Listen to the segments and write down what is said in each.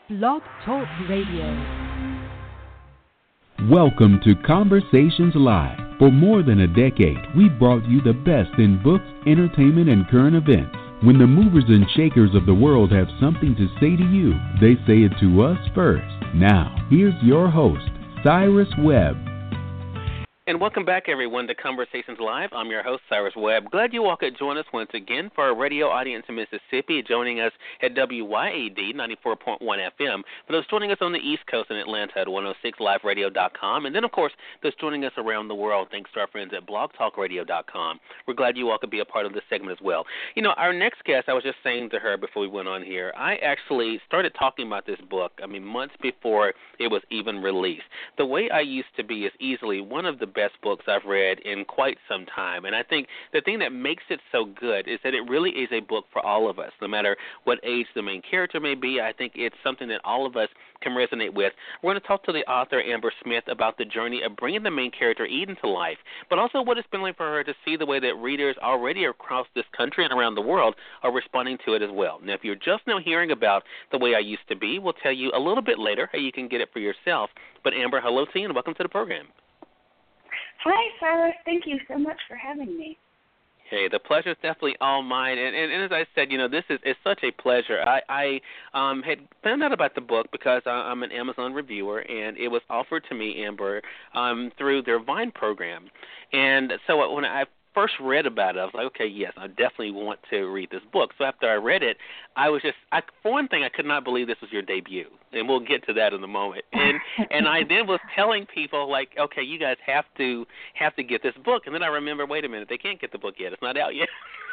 Blog Talk Radio. Welcome to Conversations Live. For more than a decade, we've brought you the best in books, entertainment, and current events. When the movers and shakers of the world have something to say to you, they say it to us first. Now, here's your host, Cyrus Webb. And welcome back, everyone, to Conversations Live. I'm your host, Cyrus Webb. Glad you all could join us once again for our radio audience in Mississippi, joining us at WYAD 94.1 FM. For those joining us on the East Coast in Atlanta at 106liveradio.com. And then, of course, those joining us around the world, thanks to our friends at blogtalkradio.com. We're glad you all could be a part of this segment as well. You know, our next guest, I was just saying to her before we went on here, I actually started talking about this book, months before it was even released. The Way I Used to Be is easily one of the best books I've read in quite some time. And I think the thing that makes it so good is that it really is a book for all of us. No matter what age the main character may be, I think it's something that all of us can resonate with. We're going to talk to the author, Amber Smith, about the journey of bringing the main character, Eden, to life, but also what it's been like for her to see the way that readers already across this country and around the world are responding to it as well. Now, if you're just now hearing about The Way I Used to Be, we'll tell you a little bit later how you can get it for yourself. But Amber, hello to you and welcome to the program. Hi, Cyrus. Thank you so much for having me. Hey, the pleasure is definitely all mine. And as I said, this is such a pleasure. I had found out about the book because I'm an Amazon reviewer, and it was offered to me, Amber, through their Vine program. And so when I first read about it, I was like, okay, yes, I definitely want to read this book. So after I read it, for one thing, I could not believe this was your debut, and we'll get to that in a moment. And I then was telling people, like, okay, you guys have to get this book. And then I remember, wait a minute, they can't get the book yet. It's not out yet.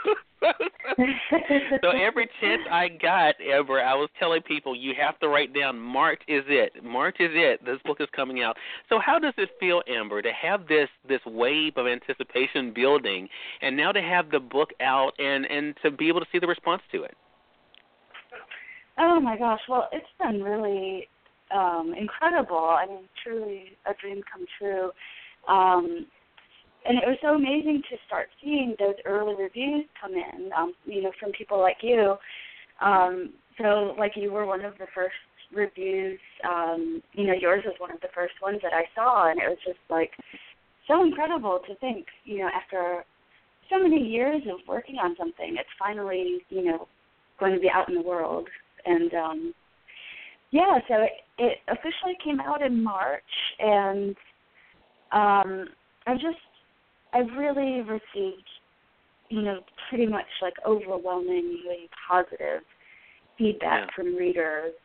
So every chance I got, Amber, I was telling people, you have to write down March is it. March is it. This book is coming out. So how does it feel, Amber, to have this wave of anticipation building and now to have the book out and to be able to see the response to it? Oh, my gosh. Well, it's been really incredible. Truly a dream come true. And it was so amazing to start seeing those early reviews come in, from people like you. So, like, you were one of the first reviews. Yours was one of the first ones that I saw, and it was just, like, so incredible to think, after so many years of working on something, it's finally, going to be out in the world. And, so it officially came out in March, and I've really received, pretty much like overwhelmingly positive feedback from readers.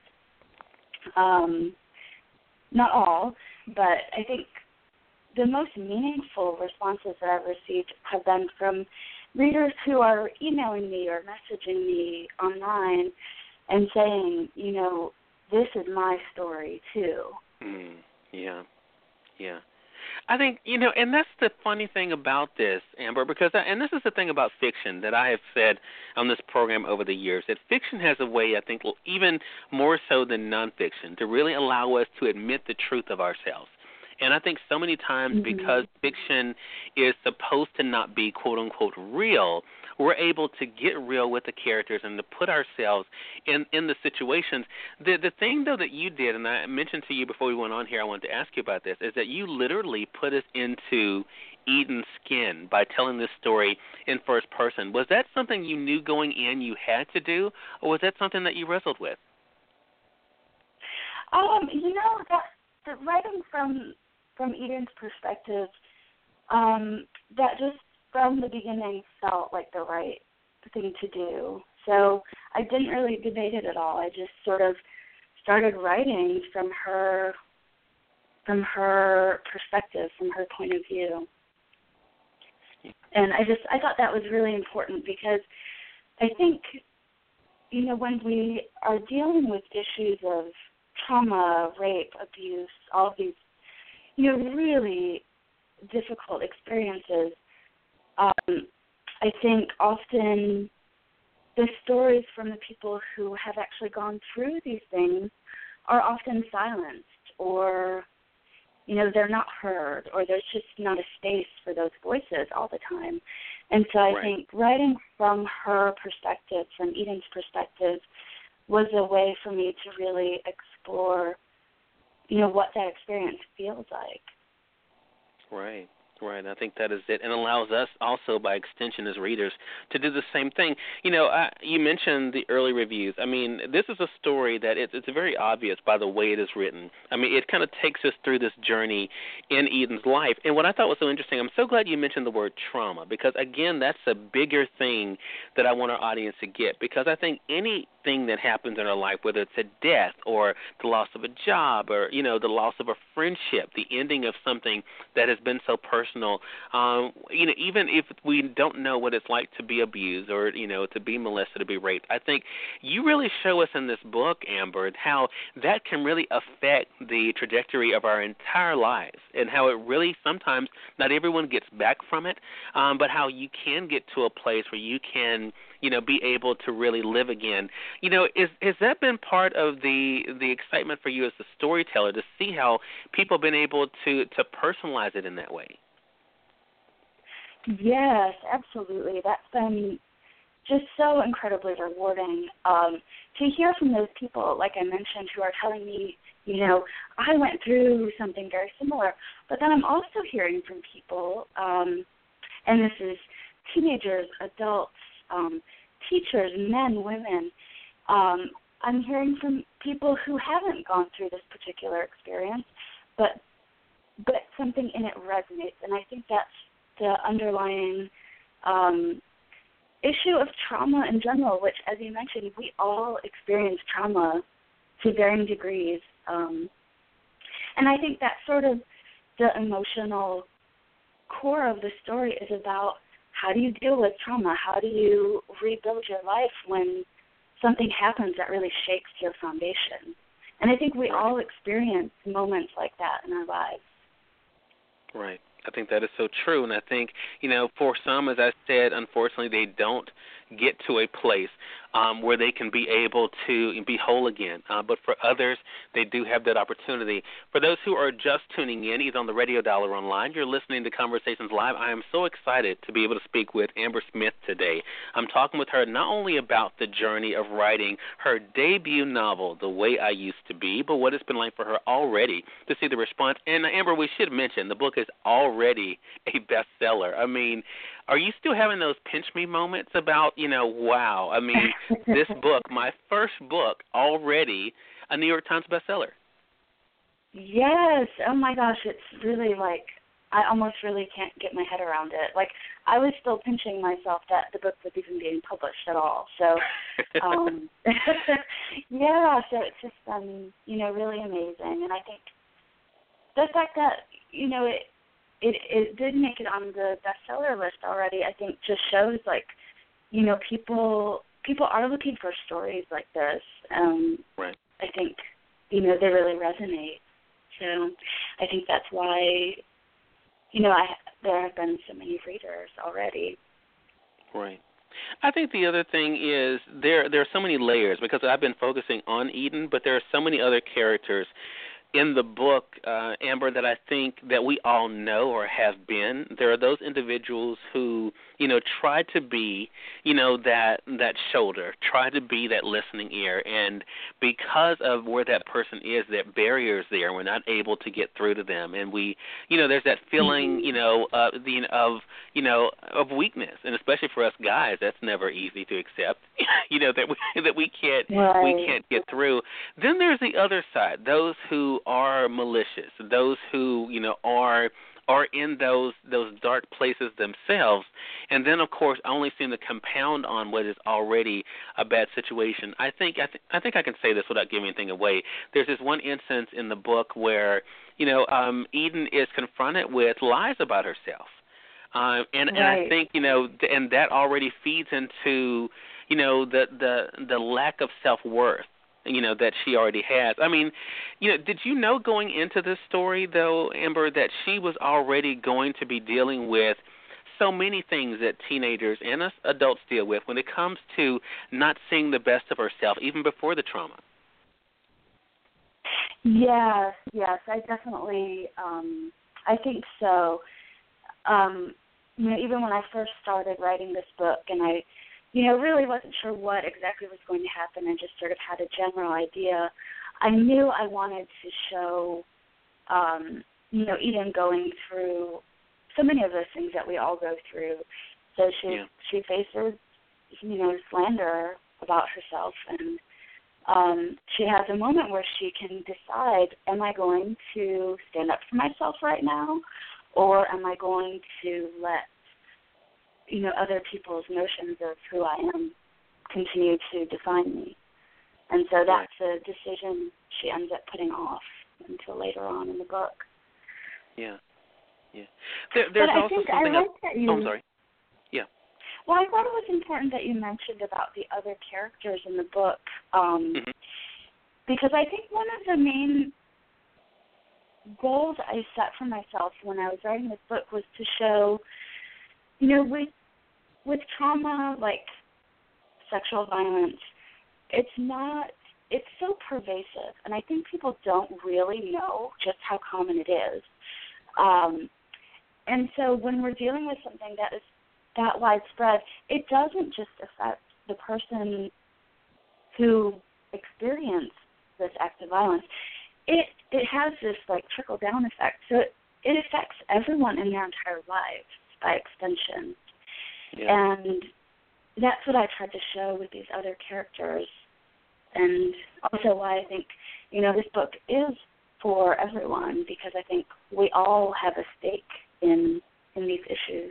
Not all, but I think the most meaningful responses that I've received have been from readers who are emailing me or messaging me online and saying, this is my story too. Yeah. I think, and that's the funny thing about this, Amber, because, and this is the thing about fiction that I have said on this program over the years, that fiction has a way, I think, even more so than nonfiction, to really allow us to admit the truth of ourselves. And I think so many times because fiction is supposed to not be, quote, unquote, real, we're able to get real with the characters and to put ourselves in the situations. The thing, though, that you did, and I mentioned to you before we went on here, I wanted to ask you about this, is that you literally put us into Eden's skin by telling this story in first person. Was that something you knew going in you had to do, or was that something that you wrestled with? The writing from Eden's perspective, that just from the beginning felt like the right thing to do. So I didn't really debate it at all. I just sort of started writing from her perspective, from her point of view. And I thought that was really important because I think, when we are dealing with issues of trauma, rape, abuse, all of these, really difficult experiences, I think often the stories from the people who have actually gone through these things are often silenced, or, they're not heard, or there's just not a space for those voices all the time. And so I think writing from her perspective, from Eden's perspective, was a way for me to really explore, what that experience feels like. Right. Right, I think that is it, and allows us also, by extension, as readers, to do the same thing. You mentioned the early reviews. I mean, this is a story that it's very obvious by the way it is written. I mean, it kind of takes us through this journey in Eden's life. And what I thought was so interesting, I'm so glad you mentioned the word trauma, because, again, that's a bigger thing that I want our audience to get, because I think anything that happens in our life, whether it's a death or the loss of a job or, the loss of a friendship, the ending of something that has been so personal, even if we don't know what it's like to be abused or, to be molested, to be raped, I think you really show us in this book, Amber, how that can really affect the trajectory of our entire lives, and how it really sometimes not everyone gets back from it, but how you can get to a place where you can be able to really live again. Has that been part of the excitement for you as a storyteller, to see how people have been able to personalize it in that way? Yes, absolutely. That's been just so incredibly rewarding to hear from those people, like I mentioned, who are telling me, I went through something very similar. But then I'm also hearing from people, and this is teenagers, adults, teachers, men, women. I'm hearing from people who haven't gone through this particular experience, but something in it resonates. And I think that's the underlying issue of trauma in general, which, as you mentioned, we all experience trauma to varying degrees. And I think that's sort of the emotional core of the story, is about how do you deal with trauma? How do you rebuild your life when something happens that really shakes your foundation? And I think we all experience moments like that in our lives. Right. I think that is so true, and I think, for some, as I said, unfortunately, they don't get to a place where they can be able to be whole again. But for others, they do have that opportunity. For those who are just tuning in, either on the radio dial or online, you're listening to Conversations Live. I am so excited to be able to speak with Amber Smith today. I'm talking with her not only about the journey of writing her debut novel, The Way I Used to Be, but what it's been like for her already to see the response. And, Amber, we should mention the book is already a bestseller. I mean, are you still having those pinch me moments about, wow, I mean, this book, my first book, already a New York Times bestseller? Yes. Oh, my gosh. It's really I almost really can't get my head around it. I was still pinching myself that the book was even being published at all. So, yeah, so it's just been, really amazing. And I think the fact that, it did make it on the bestseller list already, I think just shows, people are looking for stories like this. Right. I think, they really resonate. So I think that's why, there have been so many readers already. Right. I think the other thing is there are so many layers, because I've been focusing on Eden, but there are so many other characters in the book, Amber, that I think that we all know or have been. There are those individuals who, try to be, that shoulder, try to be that listening ear, and because of where that person is, that barrier's there, we're not able to get through to them, and we, there's that feeling, of weakness, and especially for us guys, that's never easy to accept, that we can't get through. Then there's the other side, those who are malicious, those who, are in those dark places themselves, and then, of course, only seem to compound on what is already a bad situation. I think I can say this without giving anything away. There's this one instance in the book where, Eden is confronted with lies about herself. And I think, and that already feeds into, the lack of self-worth, that she already has. I mean, did you know going into this story, though, Amber, that she was already going to be dealing with so many things that teenagers and us adults deal with when it comes to not seeing the best of herself, even before the trauma? Yes, I definitely, I think so. Even when I first started writing this book and I really wasn't sure what exactly was going to happen and just sort of had a general idea, I knew I wanted to show, Eden going through so many of those things that we all go through. So she faces, slander about herself, and she has a moment where she can decide, am I going to stand up for myself right now, or am I going to let, other people's notions of who I am continue to define me? And so that's a decision she ends up putting off until later on in the book. Yeah. There's also something else. I'm sorry. Yeah. Well, I thought it was important that you mentioned about the other characters in the book, because I think one of the main goals I set for myself when I was writing this book was to show, with trauma like sexual violence, it's so pervasive, and I think people don't really know just how common it is. And so when we're dealing with something that is that widespread, it doesn't just affect the person who experienced this act of violence. It has this trickle down effect. So it affects everyone in their entire lives by extension. Yeah. And that's what I tried to show with these other characters, and also why I think, this book is for everyone, because I think we all have a stake in these issues.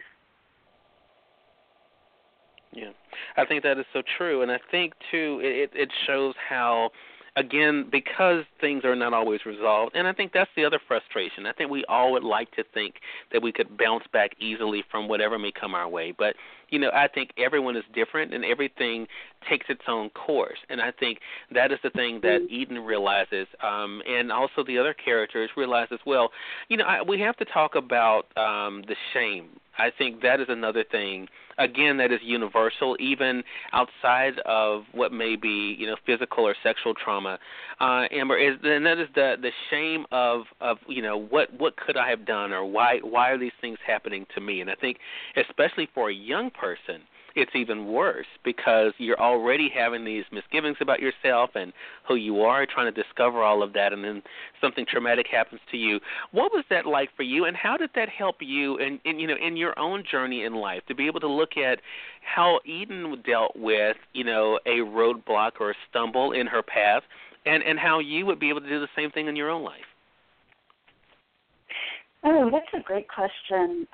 Yeah, I think that is so true, and I think, too, it shows how, again, because things are not always resolved, and I think that's the other frustration. I think we all would like to think that we could bounce back easily from whatever may come our way, but, I think everyone is different, and everything takes its own course, and I think that is the thing that Eden realizes, and also the other characters realize as well. We have to talk about the shame. I think that is another thing, again, that is universal, even outside of what may be, physical or sexual trauma. Amber, and that is the shame of what could I have done, or why are these things happening to me? And I think especially for a young person, it's even worse, because you're already having these misgivings about yourself and who you are, trying to discover all of that, and then something traumatic happens to you. What was that like for you, and how did that help you in your own journey in life, to be able to look at how Eden dealt with, a roadblock or a stumble in her path, and how you would be able to do the same thing in your own life? Oh, that's a great question.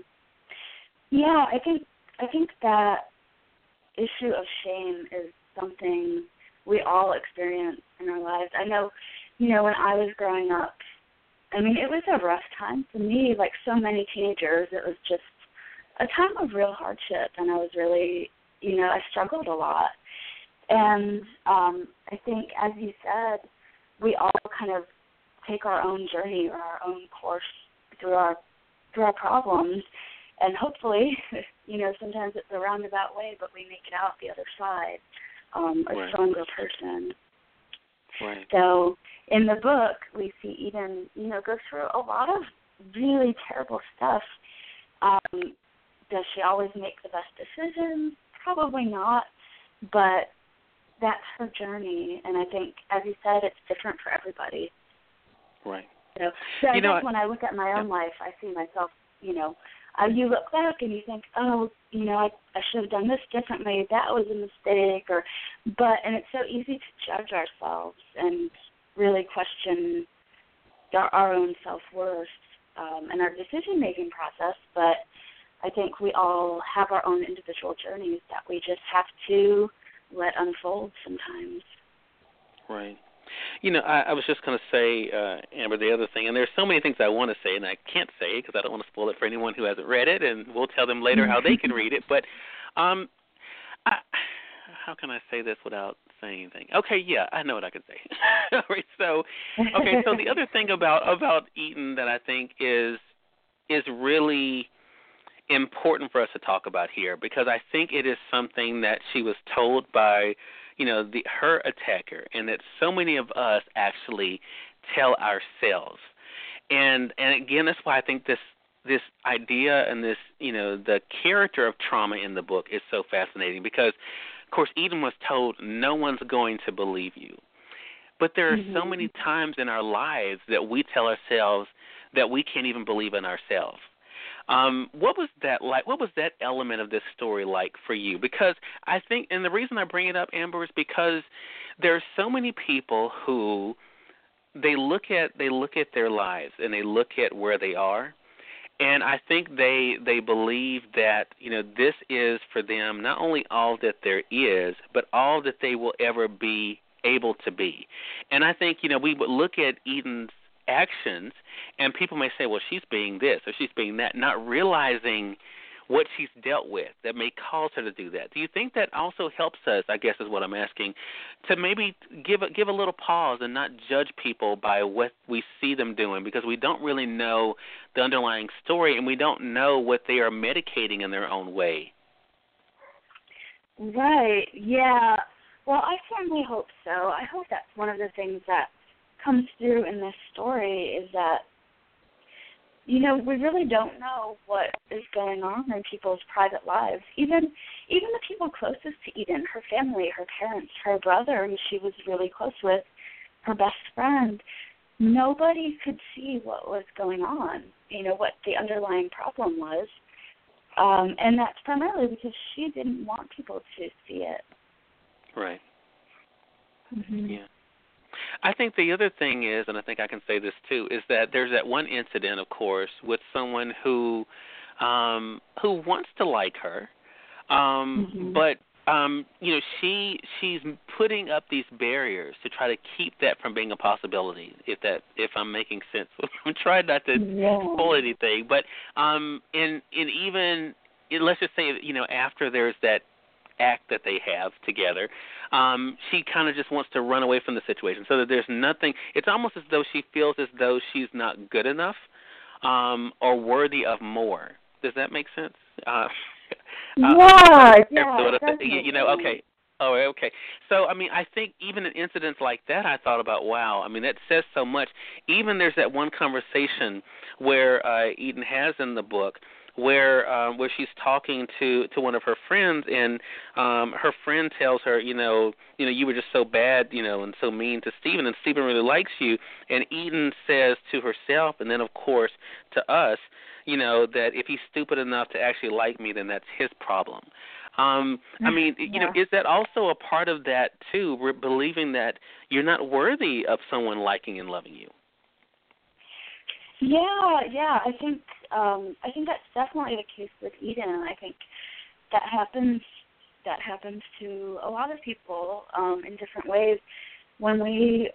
I think that issue of shame is something we all experience in our lives. I know, when I was growing up, it was a rough time for me, like so many teenagers. It was just a time of real hardship, and I was really, I struggled a lot. And I think, as you said, we all kind of take our own journey or our own course through our problems. And hopefully, sometimes it's a roundabout way, but we make it out the other side, a stronger person. Right. So in the book, we see Eden, go through a lot of really terrible stuff. Does she always make the best decisions? Probably not, but that's her journey. And I think, as you said, it's different for everybody. Right. So I guess when I look at my own life, I see myself, you look back and you think, I should have done this differently. That was a mistake, and it's so easy to judge ourselves and really question our own self-worth and our decision-making process. But I think we all have our own individual journeys that we just have to let unfold sometimes. Right. I was just going to say, Amber, the other thing, and there's so many things I want to say, and I can't say because I don't want to spoil it for anyone who hasn't read it, and we'll tell them later how they can read it. But how can I say this without saying anything? Okay, yeah, I know what I can say. All right, so the other thing about Eden that I think is really important for us to talk about here, because I think it is something that she was told by her attacker, and that so many of us actually tell ourselves. And again, that's why I think this idea and this, the character of trauma in the book is so fascinating because, of course, Eden was told no one's going to believe you. But there are so many times in our lives that we tell ourselves that we can't even believe in ourselves. What was that like? What was that element of this story like for you? Because I think, and the reason I bring it up, Amber, is because there are so many people who they look at their lives and they look at where they are, and I think they believe that this is for them not only all that there is, but all that they will ever be able to be. And I think we would look at Eden's actions, and people may say, well, she's being this or she's being that, not realizing what she's dealt with that may cause her to do that. Do you think that also helps us, I guess is what I'm asking, to maybe give a little pause and not judge people by what we see them doing, because we don't really know the underlying story and we don't know what they are medicating in their own way? Right, yeah. Well, I certainly hope so. I hope that's one of the things that comes through in this story is that, we really don't know what is going on in people's private lives. Even the people closest to Eden, her family, her parents, her brother, who she was really close with, her best friend, nobody could see what was going on, what the underlying problem was. And that's primarily because she didn't want people to see it. Right. Mm-hmm. Yeah. I think the other thing is, and I think I can say this too, is that there's that one incident, of course, with someone who wants to like her, but she's putting up these barriers to try to keep that from being a possibility. If I'm making sense, I'm trying not to spoil anything, but and even let's just say after there's that act that they have together, she kind of just wants to run away from the situation so that there's nothing. It's almost as though she feels as though she's not good enough or worthy of more. Does that make sense? Okay. Oh, okay. So, I think even in incidents like that, I thought about, wow, that says so much. Even there's that one conversation where Eden has in the book where she's talking to one of her friends, and her friend tells her, you were just so bad, and so mean to Stephen, and Stephen really likes you. And Eden says to herself, and then of course to us, that if he's stupid enough to actually like me, then that's his problem. Is that also a part of that too? We're believing that you're not worthy of someone liking and loving you. Yeah. I think that's definitely the case with Eden. I think that happens to a lot of people in different ways when we've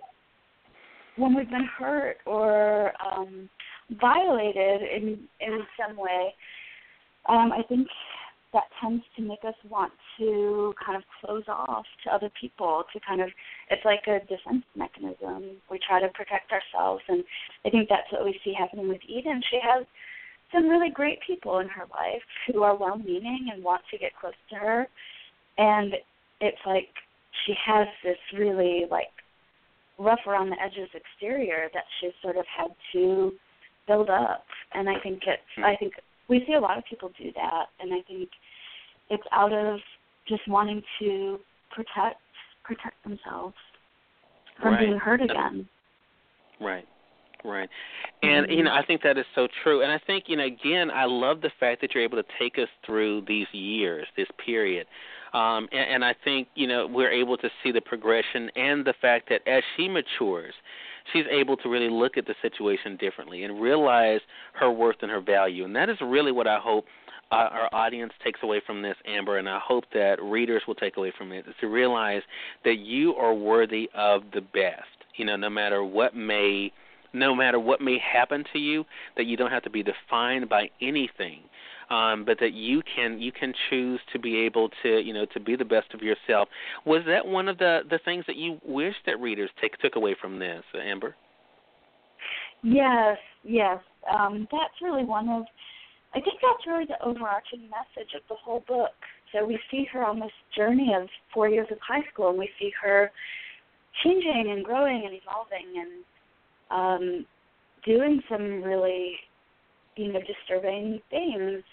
been hurt or violated in some way. I think that tends to make us want to kind of close off to other people, it's like a defense mechanism. We try to protect ourselves, and I think that's what we see happening with Eden. She has some really great people in her life who are well-meaning and want to get close to her, and it's like she has this really, rough around the edges exterior that she's sort of had to build up, and I think we see a lot of people do that, and I think it's out of just wanting to protect themselves from being hurt again. Right. And, I think that is so true. And I think, again, I love the fact that you're able to take us through these years, this period. And I think, we're able to see the progression and the fact that as she matures, she's able to really look at the situation differently and realize her worth and her value. And that is really what I hope our audience takes away from this, Amber, and I hope that readers will take away from it, is to realize that you are worthy of the best, no matter what may happen to you, that you don't have to be defined by anything, but that you can choose to be able to, to be the best of yourself. Was that one of the things that you wish that readers took away from this, Amber? Yes. That's really I think that's really the overarching message of the whole book. So we see her on this journey of 4 years of high school, and we see her changing and growing and evolving and doing some really disturbing things.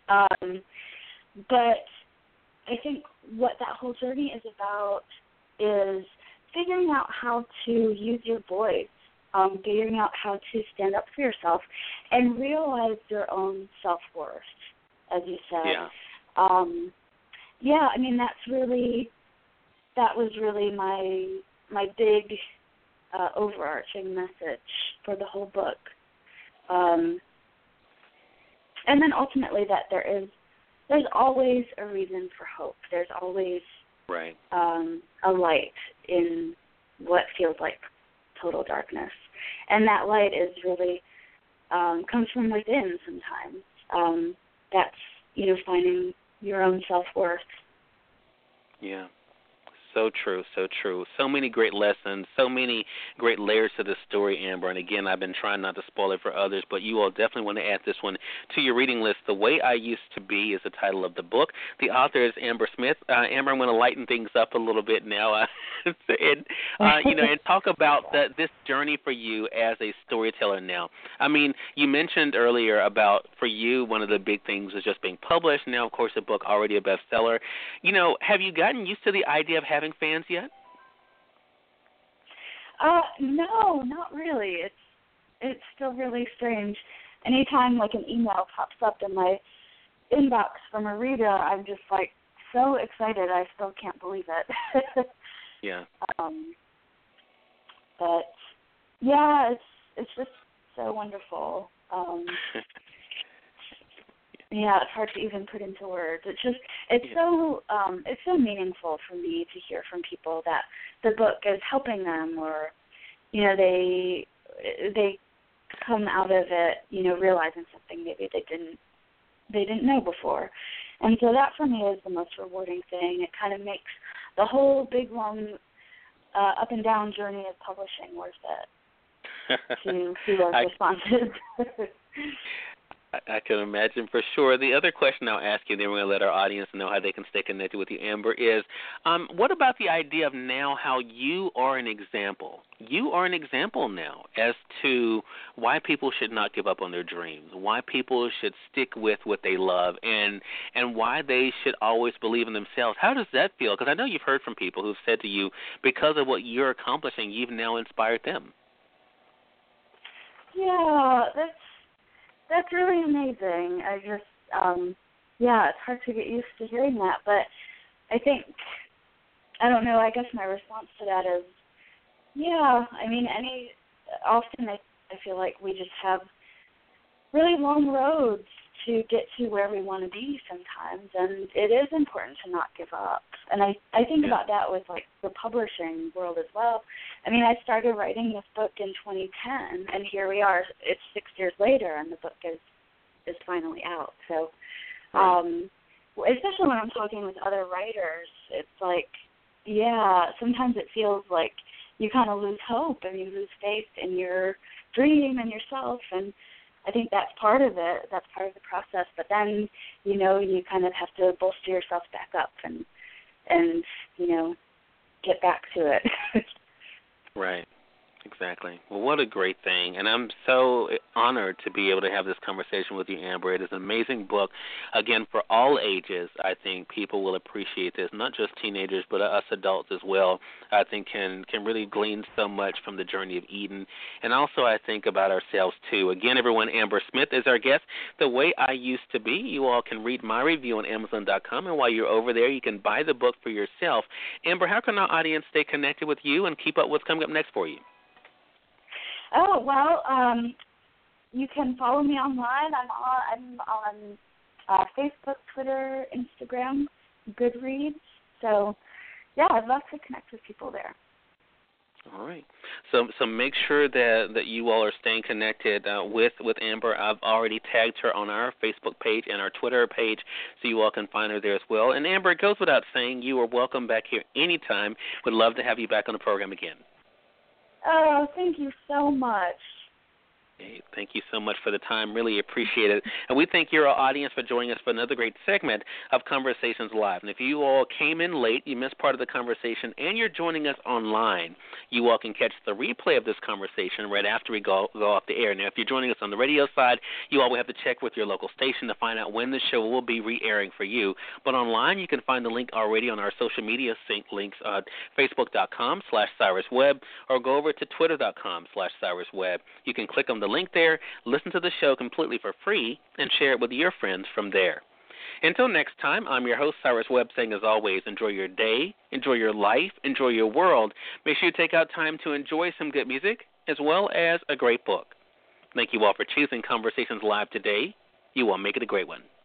But I think what that whole journey is about is figuring out how to use your voice, figuring out how to stand up for yourself and realize your own self-worth, as you said. Yeah. I mean, that was really my big overarching message for the whole book. And then ultimately that there's always a reason for hope. There's always right. A light in what feels like total darkness. And that light is really comes from within sometimes. That's, finding your own self-worth. Yeah. So true, so true. So many great lessons, so many great layers to this story, Amber. And again, I've been trying not to spoil it for others, but you all definitely want to add this one to your reading list. The Way I Used to Be is the title of the book. The author is Amber Smith. Amber, I'm going to lighten things up a little bit now, and talk about this journey for you as a storyteller now. I mean, you mentioned earlier about, for you, one of the big things was just being published. Now, of course, the book already a bestseller. Have you gotten used to the idea of having fans yet? No, not really. It's still really strange. Anytime like an email pops up in my inbox from a reader, I'm just like so excited. I still can't believe it. Yeah. But yeah, it's just so wonderful. Yeah, it's hard to even put into words. It's so meaningful for me to hear from people that the book is helping them, or they come out of it, realizing something maybe they didn't know before. And so that for me is the most rewarding thing. It kind of makes the whole big long up and down journey of publishing worth it to see those responses. I can imagine for sure. The other question I'll ask you, then we're going to let our audience know how they can stay connected with you, Amber, is what about the idea of now how you are an example? You are an example now as to why people should not give up on their dreams, why people should stick with what they love, and why they should always believe in themselves. How does that feel? Because I know you've heard from people who've said to you, because of what you're accomplishing, you've now inspired them. Yeah, that's really amazing. I just, it's hard to get used to hearing that. But I think, I don't know, I guess my response to that is, often I feel like we just have really long roads to get to where we want to be sometimes. And it is important to not give up. And I think about that with, like, the publishing world as well. I mean, I started writing this book in 2010, and here we are. It's 6 years later, and the book is finally out. So, especially when I'm talking with other writers, it's like, sometimes it feels like you kind of lose hope and you lose faith in your dream and yourself, and I think that's part of it. That's part of the process. But then, you kind of have to bolster yourself back up and get back to it. Right. Exactly. Well, what a great thing. And I'm so honored to be able to have this conversation with you, Amber. It is an amazing book. Again, for all ages, I think people will appreciate this, not just teenagers, but us adults as well. I think can really glean so much from the journey of Eden. And also I think about ourselves, too. Again, everyone, Amber Smith is our guest. The Way I Used to Be. You all can read my review on Amazon.com, and while you're over there, you can buy the book for yourself. Amber, how can our audience stay connected with you and keep up what's coming up next for you? Oh, well, you can follow me online. I'm on Facebook, Twitter, Instagram, Goodreads. So, I'd love to connect with people there. All right. So make sure that you all are staying connected with Amber. I've already tagged her on our Facebook page and our Twitter page, so you all can find her there as well. And, Amber, it goes without saying, you are welcome back here anytime. Would love to have you back on the program again. Oh, thank you so much. Thank you so much for the time. Really appreciate it. And we thank your audience for joining us for another great segment of Conversations Live. And if you all came in late, you missed part of the conversation, and you're joining us online, you all can catch the replay of this conversation right after we go off the air. Now, if you're joining us on the radio side, you all will have to check with your local station to find out when the show will be re-airing for you. But online, you can find the link already on our social media links, Facebook.com/CyrusWebb, or go over to Twitter.com/CyrusWebb. You can click on the link there, listen to the show completely for free, and share it with your friends from there. Until next time, I'm your host, Cyrus Webb, saying as always, enjoy your day, enjoy your life, enjoy your world. Make sure you take out time to enjoy some good music as well as a great book. Thank you all for choosing Conversations Live today. You all make it a great one.